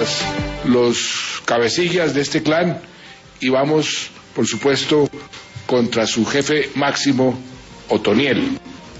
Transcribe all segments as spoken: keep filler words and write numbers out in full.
los cabecillas de este clan y vamos, por supuesto, contra su jefe máximo, Otoniel.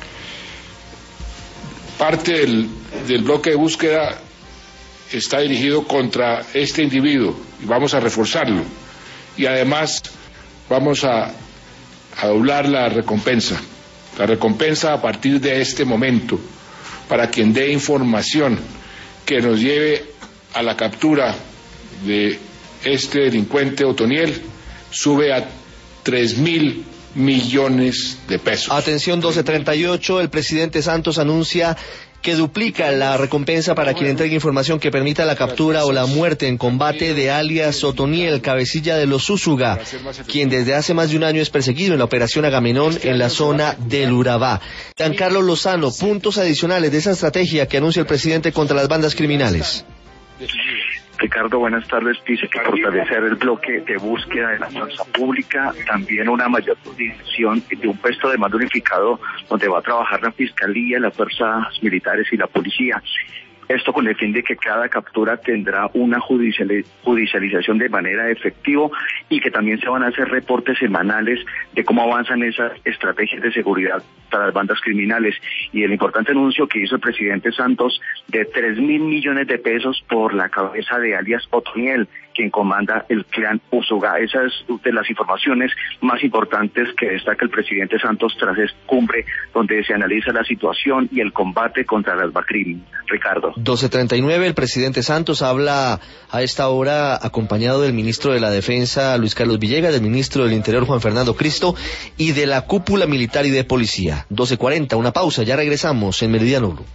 Parte del, del bloque de búsqueda está dirigido contra este individuo y vamos a reforzarlo. Y además vamos a, a doblar la recompensa. La recompensa a partir de este momento para quien dé información que nos lleve a la captura de este delincuente Otoniel sube a tres mil millones de pesos. Atención, doce treinta y ocho, el presidente Santos anuncia que duplica la recompensa para quien entregue información que permita la captura o la muerte en combate de alias Otoniel, cabecilla de los Úsuga, quien desde hace más de un año es perseguido en la operación Agamenón en la zona del Urabá. Giancarlo Lozano, puntos adicionales de esa estrategia que anuncia el presidente contra las bandas criminales. Ricardo, buenas tardes. Dice que fortalecer el bloque de búsqueda de la fuerza pública, también una mayor coordinación de un puesto de mando unificado donde va a trabajar la Fiscalía, las fuerzas militares y la policía. Esto con el fin de que cada captura tendrá una judicialización de manera efectiva y que también se van a hacer reportes semanales de cómo avanzan esas estrategias de seguridad para las bandas criminales. Y el importante anuncio que hizo el presidente Santos de tres mil millones de pesos por la cabeza de alias Otoniel, quien comanda el clan Úsuga. Esa es de las informaciones más importantes que destaca el presidente Santos tras esta cumbre, donde se analiza la situación y el combate contra las BACRIM. Ricardo. doce treinta y nueve, el presidente Santos habla a esta hora acompañado del ministro de la Defensa, Luis Carlos Villegas, del ministro del Interior, Juan Fernando Cristo, y de la cúpula militar y de policía. doce cuarenta, una pausa, ya regresamos en Meridiano Blue.